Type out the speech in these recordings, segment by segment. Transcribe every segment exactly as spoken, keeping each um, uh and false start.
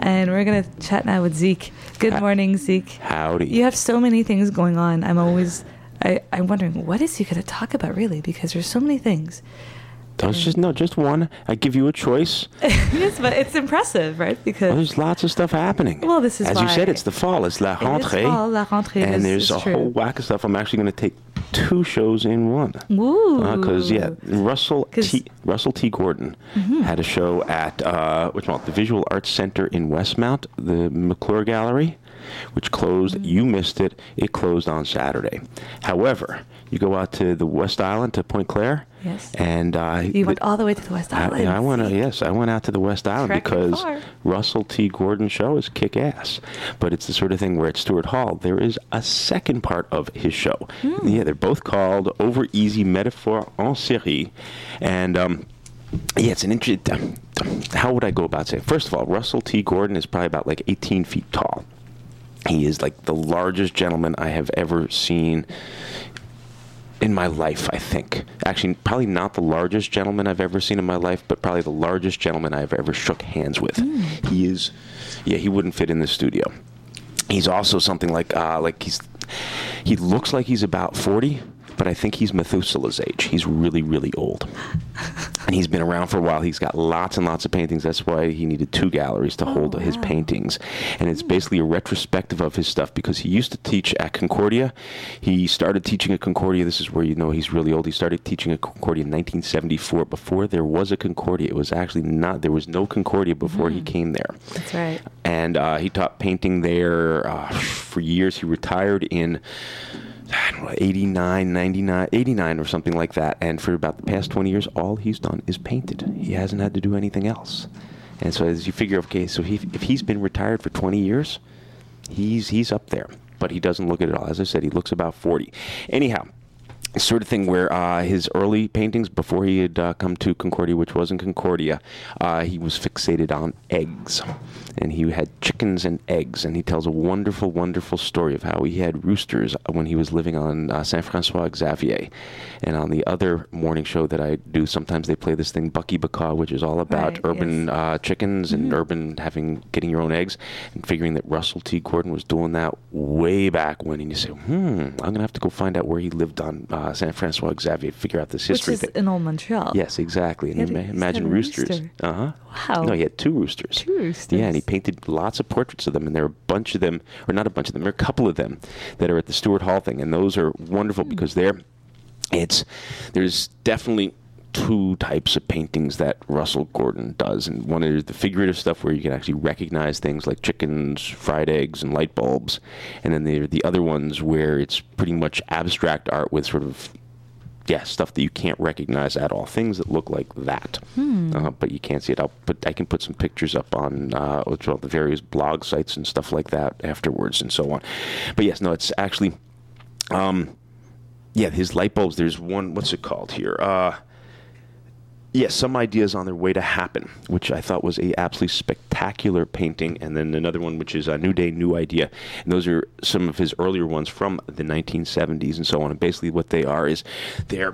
and we're going to chat now with Zeke. Good Ha- morning, Zeke. Howdy. You have so many things going on. I'm always, I, I'm wondering, what is he going to talk about, really? Because there's so many things. There's just no, just one. I give you a choice. Yes, but it's impressive, right? Because Well, there's lots of stuff happening. Well, this is As why- you said, it's the fall. It's La It is Rentrée. fall, La Rentrée and is- there's is a true. whole whack of stuff. I'm actually going to take two shows in one. Woo. Because, yeah, Russell 'Cause- T. Russell T. Gordon Mm-hmm. had a show at, uh, what's it called, the Visual Arts Center in Westmount, the McClure Gallery, which closed. Mm-hmm. You missed it. It closed on Saturday. However, you go out to the West Island, to Point Claire. Yes. And uh, You went all the way to the West I, Island. I went. Uh, yes, I went out to the West Island Trekking because far. Russell T. Gordon's show is kick-ass. But it's the sort of thing where at Stewart Hall there is a second part of his show. Hmm. Yeah, they're both called Over Easy Metaphor en Série, and. Um, yeah, it's an interesting. How would I go about saying? First of all, Russell T. Gordon is probably about like eighteen feet tall. He is like the largest gentleman I have ever seen in my life, I think. Actually, probably not the largest gentleman I've ever seen in my life, but probably the largest gentleman I've ever shook hands with. Mm. He is, yeah, he wouldn't fit in the studio. He's also something like, uh, like he's, he looks like he's about forty, but I think he's Methuselah's age. He's really, really old. And he's been around for a while. He's got lots and lots of paintings. That's why he needed two galleries to Oh, hold his wow. paintings. And it's basically a retrospective of his stuff because he used to teach at Concordia. He started teaching at Concordia. This is where you know he's really old. He started teaching at Concordia in nineteen seventy-four. Before there was a Concordia, it was actually not, there was no Concordia before he came there. That's right. And uh, he taught painting there uh, for years. He retired in I don't know, eighty-nine, ninety-nine, eighty-nine or something like that. And for about the past twenty years, all he's done is painted. He hasn't had to do anything else. And so as you figure, okay, so he, if he's been retired for twenty years, he's he's up there. But he doesn't look at it all. As I said, he looks about forty. Anyhow, sort of thing where uh, his early paintings, before he had uh, come to Concordia, which wasn't Concordia, uh, he was fixated on eggs. And he had chickens and eggs. And he tells a wonderful, wonderful story of how he had roosters when he was living on uh, Saint-François-Xavier. And on the other morning show that I do, sometimes they play this thing, Bucky Bacaw, which is all about Right, urban yes. uh, chickens and Mm-hmm. urban having getting your own eggs. And figuring that Russell T. Gordon was doing that way back when. And you say, hmm, I'm going to have to go find out where he lived on uh, Saint-François-Xavier to figure out this Which history is thing. in Old Montreal. Yes, exactly. And He had a- ima- he's imagine got a roosters. rooster. Uh-huh. Wow. No, he had two roosters. Two roosters. Yeah, and he painted lots of portraits of them, and there are a bunch of them, or not a bunch of them, there are a couple of them that are at the Stewart Hall thing, and those are wonderful Hmm. because they're, it's, there's definitely two types of paintings that Russell Gordon does, and one is the figurative stuff where you can actually recognize things like chickens, fried eggs, and light bulbs, and then there are the other ones where it's pretty much abstract art with sort of yeah, stuff that you can't recognize at all. Things that look like that, Hmm. uh, but you can't see it. I'll put, I can put some pictures up on uh, what's called the various blog sites and stuff like that afterwards and so on. But yes, no, it's actually, um, yeah, his light bulbs. There's one. What's it called here? Uh, Yes, Some Ideas on Their Way to Happen, which I thought was a absolutely spectacular painting, and then another one which is a New Day, New Idea, and those are some of his earlier ones from the nineteen seventies and so on. And basically, what they are is they're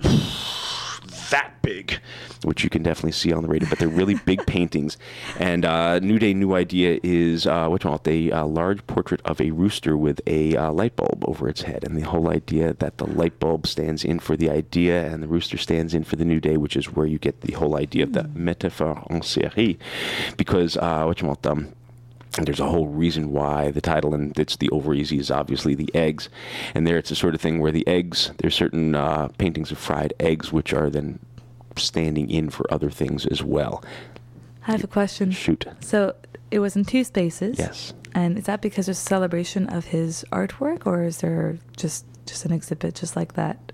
that big, which you can definitely see on the radio, but they're really big paintings. And uh, New Day, New Idea is uh, what you call it, a uh, large portrait of a rooster with a uh, light bulb over its head, and the whole idea that the light bulb stands in for the idea and the rooster stands in for the new day, which is where you get the whole idea of the métaphore en série, because uh, what you want um, and there's a whole reason why the title, and it's the over easy, is obviously the eggs. And there it's the sort of thing where the eggs, there's certain uh, paintings of fried eggs which are then standing in for other things as well. I have a question. Shoot. So it was in two spaces. Yes. And is that because there's a celebration of his artwork, or is there just just an exhibit just like that?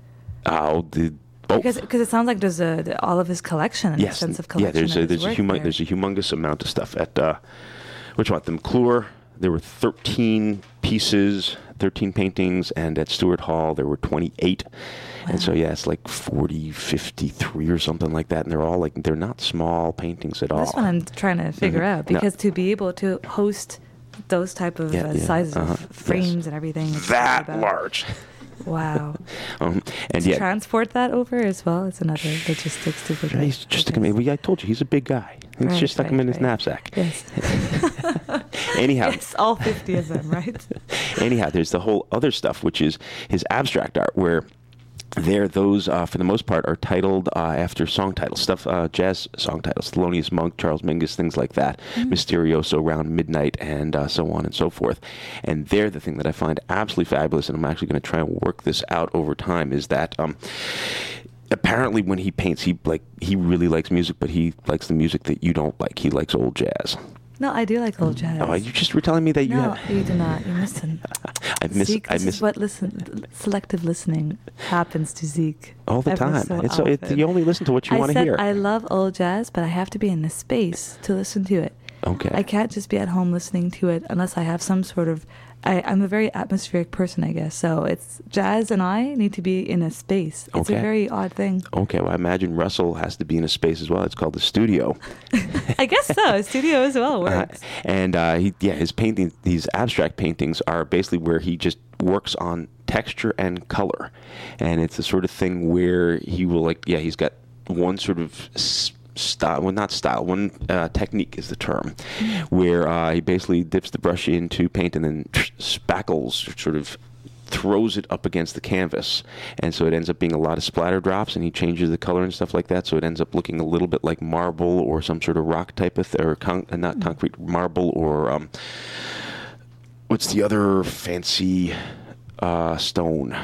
Oh, the both. Because because it sounds like there's a the, all of his collection, an Yes. extensive Yeah, collection. there's a of his there's a work humo- there. there's a humongous amount of stuff at uh, which one? The McClure. There were thirteen pieces, thirteen paintings, and at Stewart Hall there were twenty-eight. And so, yeah, it's like forty, fifty-three or something like that. And they're all like, they're not small paintings at all. That's what I'm trying to figure Mhm. out, No. because to be able to host those type of Yeah, uh, yeah, sizes uh-huh, of frames yes. and everything, it's That about- large. Wow. um, and to yeah, transport that over as well, it's another logistics to figure out. he's just stuck him in. I told you he's a big guy. He's Right, just stuck him right, in his right. knapsack. Yes. Anyhow, Yes, all fifty of them, right? anyhow, there's the whole other stuff, which is his abstract art, where there, those, uh, for the most part, are titled uh, after song titles, stuff, uh, jazz song titles, Thelonious Monk, Charles Mingus, things like that, mm. Mysterioso, Round Midnight, and uh, so on and so forth. And they're the thing that I find absolutely fabulous, and I'm actually going to try and work this out over time, is that um, apparently when he paints, he like he really likes music, but he likes the music that you don't like. He likes old jazz. No, I do like old jazz. Oh, you just were telling me that you No, have... you do not. You listen. I miss... Zeke, I this miss is what listen, selective listening happens to Zeke. all the ever time. so it's so it, often. you only listen to what you I want to said hear. I love old jazz, but I have to be in a space to listen to it. Okay. I can't just be at home listening to it unless I have some sort of... I, I'm a very atmospheric person, I guess. So it's jazz and I need to be in a space. It's Okay. a very odd thing. Okay, well, I imagine Russell has to be in a space as well. It's called the studio. I guess so. Studio as well Uh, works. and uh, he, yeah, his painting, these abstract paintings are basically where he just works on texture and color, and it's the sort of thing where he will like, yeah, he's got one sort of s- style, well, not style, one uh, technique is the term, where uh, he basically dips the brush into paint and then spackles, sort of throws it up against the canvas, and so it ends up being a lot of splatter drops, and he changes the color and stuff like that, so it ends up looking a little bit like marble or some sort of rock type of, th- or con- uh, not concrete, marble, or um, what's the other fancy uh, stone?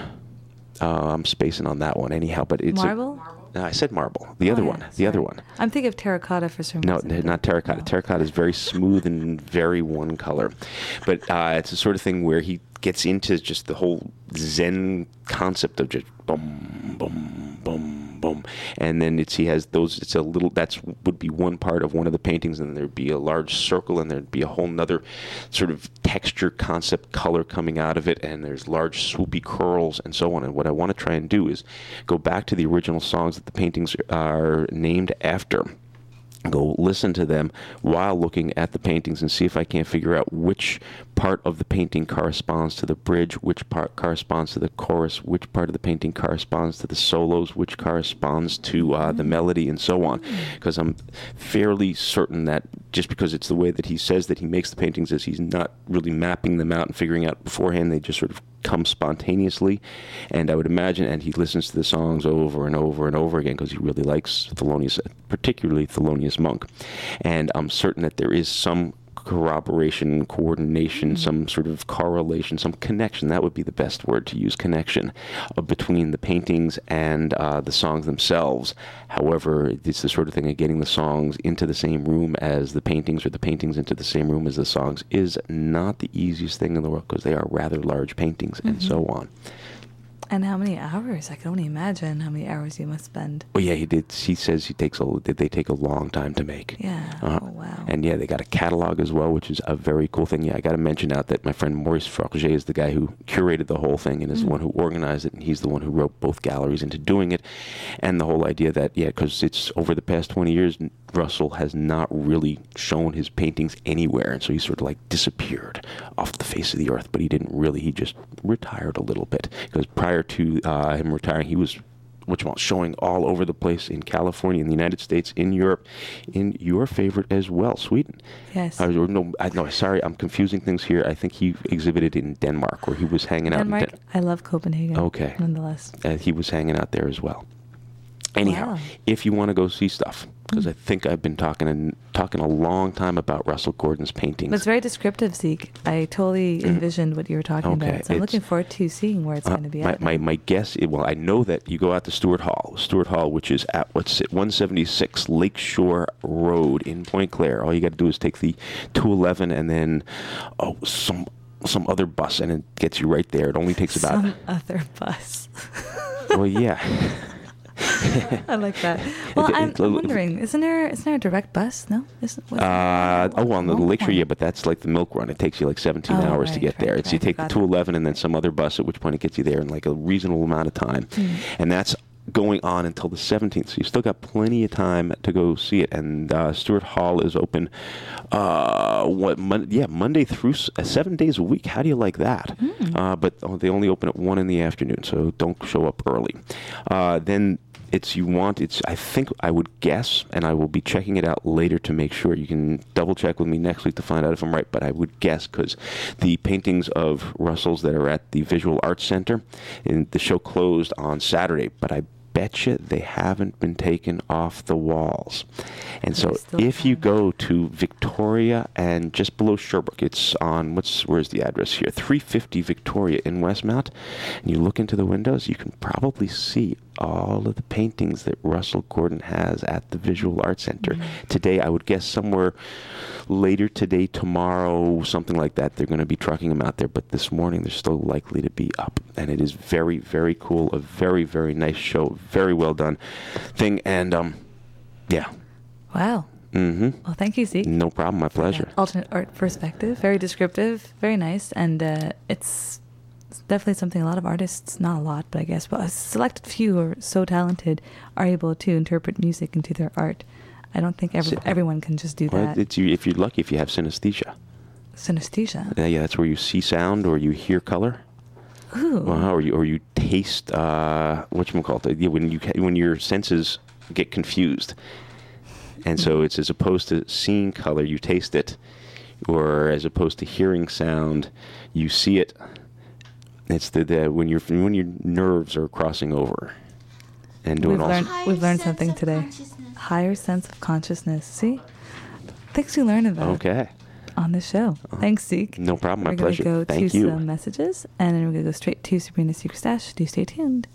Uh, I'm spacing on that one anyhow, but it's Marble? A, I said marble. The other Oh, one. yeah, The other sorry. one. I'm thinking of terracotta for some No, reason. n- not terracotta. No. Terracotta is very smooth and very one color. But uh, it's the sort of thing where he gets into just the whole Zen concept of just boom, boom, boom, boom. And then it's he has those, it's a little, that's would be one part of one of the paintings, and there'd be a large circle, and there'd be a whole nother sort of texture concept color coming out of it, and there's large swoopy curls and so on. And what I want to try and do is go back to the original songs that the paintings are named after, go listen to them while looking at the paintings, and see if I can't figure out which part of the painting corresponds to the bridge, which part corresponds to the chorus, which part of the painting corresponds to the solos, which corresponds to uh, the melody, and so on. Because I'm fairly certain that just because it's the way that he says that he makes the paintings, is he's not really mapping them out and figuring out beforehand. They just sort of come spontaneously, and I would imagine, and he listens to the songs over and over and over again because he really likes Thelonious, particularly Thelonious Monk, and I'm certain that there is some corroboration, coordination, mm-hmm. some sort of correlation, some connection, that would be the best word to use, connection, uh, between the paintings and uh, the songs themselves. However, it's the sort of thing of getting the songs into the same room as the paintings, or the paintings into the same room as the songs, is not the easiest thing in the world, because they are rather large paintings, mm-hmm. and so on. And how many hours? I can only imagine how many hours you must spend. Well, yeah, he did. He says he takes a. They take a long time to make. Yeah. Uh, oh, wow. And yeah, they got a catalog as well, which is a very cool thing. Yeah, I got to mention out that my friend Maurice Forget is the guy who curated the whole thing, and is mm. the one who organized it, and he's the one who wrote both galleries into doing it. And the whole idea that, yeah, because it's over the past twenty years, Russell has not really shown his paintings anywhere, and so he sort of like disappeared off the face of the earth. But he didn't really. He just retired a little bit, because prior to uh, him retiring, he was which one showing all over the place in California, in the United States, in Europe, in your favorite as well, Sweden. Yes. Uh, or no, I, no, sorry, I'm confusing things here. I think he exhibited in Denmark, where he was hanging Denmark, out in Denmark. I love Copenhagen. Okay. Nonetheless. Uh, he was hanging out there as well. Anyhow, Wow. if you want to go see stuff, because mm. I think I've been talking and talking a long time about Russell Gordon's paintings. But it's very descriptive, Zeke. I totally envisioned what you were talking Okay, about. So I'm it's- looking forward to seeing where it's Uh, going to be my, at. my, my guess, is, well, I know that you go out to Stewart Hall, Stewart Hall, which is at what's it, one seventy-six Lakeshore Road in Point Claire. All you got to do is take the two eleven and then oh some some other bus, and it gets you right there. It only takes about Some other bus. well, yeah. I like that. Well, It- I'm, it- I'm wondering, isn't there isn't there a direct bus? No, isn't. what's- Uh, oh, well, on the Long Lakeshore, one. yeah, but that's like the Milk Run. It takes you like seventeen Oh, hours to right, get there. right, It's you right. take the Got two it. eleven and then some other bus, at which point it gets you there in like a reasonable amount of time. Mm. And that's going on until the seventeenth, so you've still got plenty of time to go see it. And uh, Stewart Hall is open uh, what? Mon- yeah, Monday through s- uh, seven days a week. How do you like that? Mm. Uh, but oh, they only open at one in the afternoon, so don't show up early. Uh, then it's you want it's. I think I would guess, and I will be checking it out later to make sure. You can double check with me next week to find out if I'm right. But I would guess because the paintings of Russell's that are at the Visual Arts Center, and the show closed on Saturday, but I betcha they haven't been taken off the walls. And so if you go to Victoria and just below Sherbrooke, it's on, what's where's the address here? three fifty Victoria in Westmount, and you look into the windows, you can probably see all of the paintings that Russell Gordon has at the Visual Arts Center. Mm-hmm. Today, I would guess somewhere later today, tomorrow, something like that, they're going to be trucking them out there. But this morning, they're still likely to be up. And it is very, very cool. A very, very nice show. Very well done thing. And, um, yeah. Wow. Mm-hmm. Well, thank you, Zeke. No problem. My pleasure. Alternate art perspective. Very descriptive. Very nice. And uh, it's... It's definitely something a lot of artists, not a lot, but I guess, but a selected few who are so talented are able to interpret music into their art. I don't think every, everyone can just do well, that. It's you, if you're lucky, if you have synesthesia. Synesthesia? Yeah, yeah, that's where you see sound or you hear color. Ooh. Well, or you or you taste uh, whatchamacallit, yeah, when you when your senses get confused, and so it's as opposed to seeing color, you taste it, or as opposed to hearing sound, you see it. It's the, the when your when your nerves are crossing over, and doing we've all. Learned, Higher we've learned sense something of today. consciousness. Higher sense of consciousness. See, things you learn about Okay. on the show. Thanks, Zeke. No problem. My we're pleasure. We're gonna go Thank to you. some messages, and then we're gonna go straight to Sabrina's Secret Stash. Do stay tuned.